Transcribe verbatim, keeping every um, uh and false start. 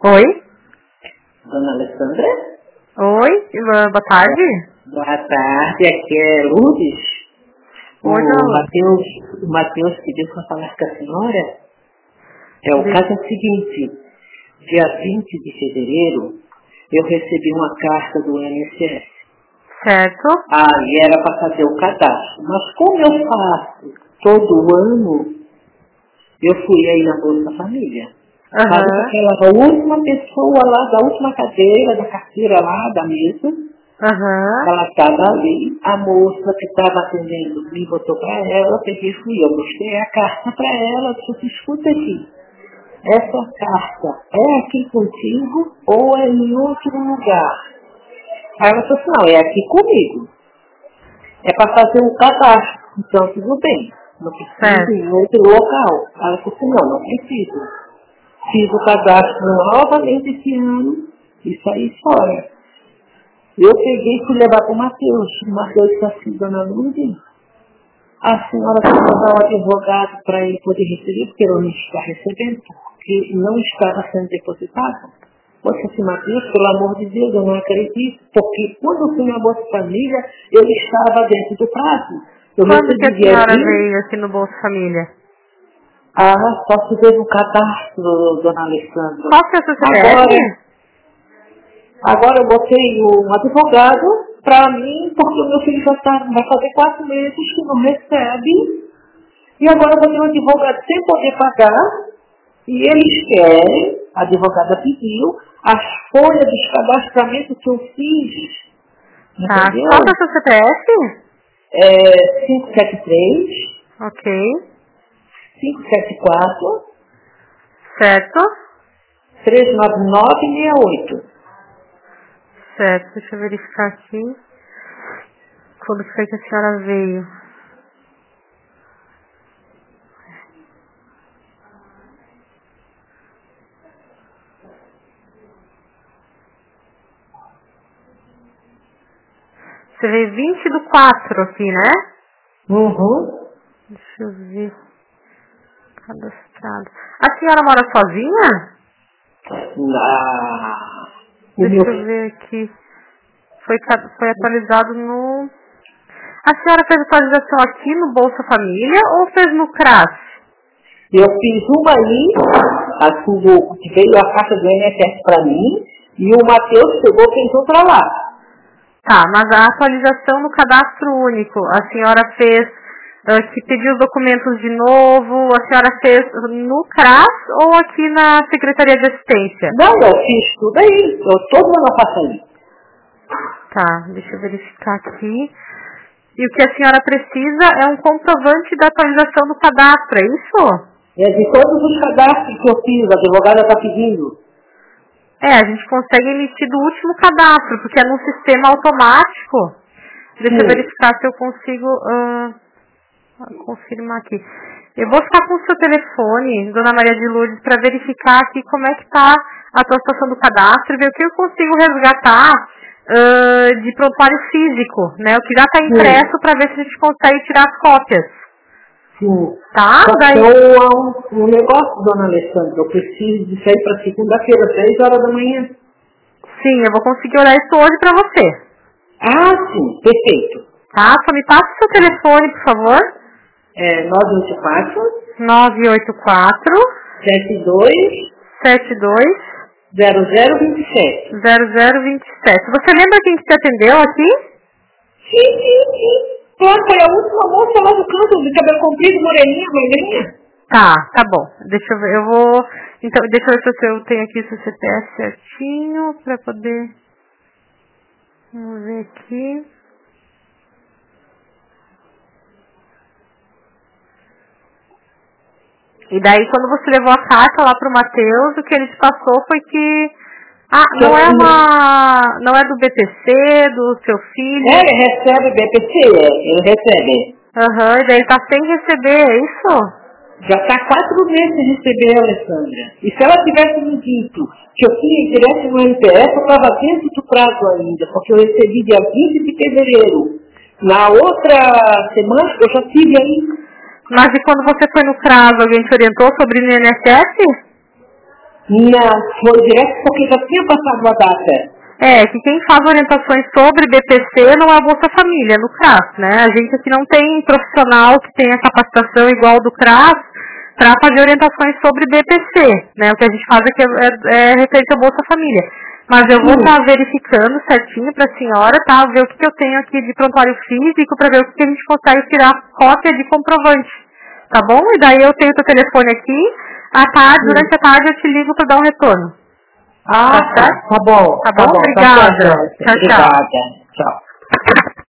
Oi? Dona Alessandra? Oi, boa tarde. Boa tarde, aqui é Lourdes. Oi, o Matheus, o Matheus pediu para falar com a senhora. É, o caso é o seguinte, dia vinte de fevereiro, eu recebi uma carta do I N S S. Certo. Ah, e era para fazer o cadastro. Mas como eu faço todo ano, eu fui aí na Bolsa Família. Uhum. Sabe com aquela última pessoa lá, da última cadeira, da carteira lá, da mesa. Uhum. Ela estava ali, a moça que estava atendendo me botou para ela, eu peguei e fui eu, mostrei a carta para ela, disse, escuta aqui, essa carta é aqui contigo ou é em outro lugar? Aí ela falou assim, não, é aqui comigo. É para fazer um cadastro, então tudo bem, não precisa ir em outro local. Ela falou assim, não, não preciso. Fiz o cadastro novamente esse ano e saí fora. Eu peguei e fui levar para o Matheus. O Matheus disse assim, dona Lourdes, a senhora tem que mandar um advogado para ele poder receber, porque ele não está recebendo, porque não estava sendo depositado. Poxa, assim, Matheus, pelo amor de Deus, eu não acredito, porque quando eu fui na Bolsa Família, eu estava dentro do prazo. Eu Quando que a recebi senhora aqui, veio aqui no Bolsa Família? ah, só se teve um cadastro, dona Alessandra. Qual que é o seu C P F? Agora, agora eu botei um advogado para mim, porque o meu filho já tá, vai fazer quatro meses que não recebe. E agora eu botei um advogado sem poder pagar. E eles querem, a advogada pediu, as folhas dos cadastramentos que eu fiz. Tá. Entendeu? Qual que é o seu C P F? É cinco sete três, Ok. cinco sete quatro, Certo. três nove nove seis oito. Certo. Deixa eu verificar aqui. Quando foi que a senhora veio? Você veio vinte do quatro aqui, né? Uhum. Deixa eu ver. Cadastrado. A senhora mora sozinha? Ah, o Deixa meu eu ver aqui. Foi, ca- foi atualizado no... A senhora fez atualização aqui no Bolsa Família ou fez no CRAS? Eu fiz uma aí, assim, do, que veio a carta do I N S S para mim, e o Matheus pegou e fez outra lá. Tá, mas a atualização no cadastro único, a senhora fez, uh, que pediu os documentos de novo, a senhora fez no CRAS ou aqui na Secretaria de Assistência? Não, eu fiz tudo aí, eu todo ano eu faço aí. Tá, deixa eu verificar aqui. E o que a senhora precisa é um comprovante da atualização do cadastro, é isso? É de todos os cadastros que eu fiz, a advogada está pedindo. É, a gente consegue emitir do último cadastro, porque é num sistema automático. Deixa Sim. eu verificar se eu consigo uh, confirmar aqui. Eu vou ficar com o seu telefone, Dona Maria de Lourdes, para verificar aqui como é que está a tua situação do cadastro e ver o que eu consigo resgatar uh, de prontuário físico, né? O que já está impresso para ver se a gente consegue tirar as cópias. Sim. Tá? Só Daí... que eu, um, um negócio, dona Alessandra, eu preciso de sair para segunda-feira, seis horas da manhã. Sim, eu vou conseguir olhar isso hoje para você. Ah, sim, perfeito. Tá? Só me passa o seu telefone, por favor. É nove oito quatro, nove oito quatro, sete dois, sete dois, zero zero dois sete. zero zero dois sete. Você lembra quem que te atendeu aqui? Sim, sim, sim. Claro, foi a última moça lá do canto, de cabelo comprido, moreninha, moreninha. Tá, tá bom. Deixa eu ver, eu vou... Então, deixa eu ver se eu tenho aqui o seu C P F certinho, pra poder... Vamos ver aqui... E daí, quando você levou a carta lá pro Matheus, o que ele te passou foi que... Ah, não é uma... Não é do B P C, do seu filho? É, ele recebe B P C, é, ele recebe. Aham, e daí ele tá sem receber, é isso? Já está quatro meses sem receber, Alessandra. E se ela tivesse me dito que eu tinha direto no M P S, eu estava dentro do prazo ainda, porque eu recebi dia vinte de fevereiro. Na outra semana, eu já tive aí. Mas e quando você foi no CRAS, alguém te orientou sobre o I N S S? Não, foi direto porque já tinha passado a data. É, que quem faz orientações sobre B P C não é a Bolsa Família, no C R A S, né? A gente aqui não tem profissional que tenha capacitação igual do C R A S para fazer orientações sobre B P C, né? O que a gente faz aqui é, é, é referente à Bolsa Família. Mas eu vou estar tá verificando certinho para a senhora, tá? Ver o que, que eu tenho aqui de prontuário físico para ver o que, que a gente consegue tirar cópia de comprovante, tá bom? E daí eu tenho o teu telefone aqui. À tarde, Sim. durante a tarde eu te ligo para dar um retorno. Ah, tá, tá, tá bom. Tá Tá bom? bom. Obrigada. Tá certo. Tchau, tchau. Obrigada. Tchau.